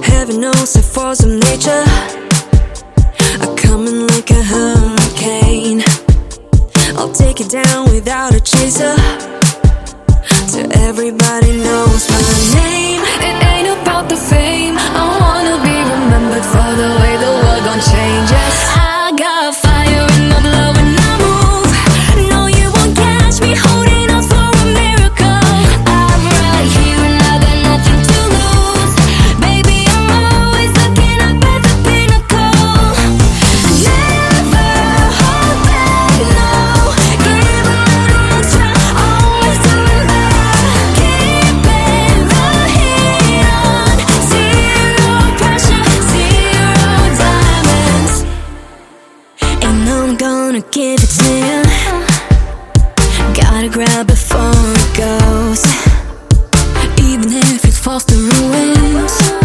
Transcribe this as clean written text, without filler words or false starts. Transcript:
Heaven knows the force of nature are coming like a hurricane. I'll take it down without a chaser, till everybody knows my name. It ain't about the fame, I wanna be remembered for the way the world gon' change. Yes, I got fire in my blood when I move. No, you won't catch me holding out for a miracle. I'm right here and I got nothing to lose. Baby, I'm always looking up at the pinnacle. Never hold back, no. Give a little extra, always doing better. Keeping the heat on, zero pressure, zero diamonds. And I'm gonna give it to you. Gotta grab before it goes, even if it falls to ruins.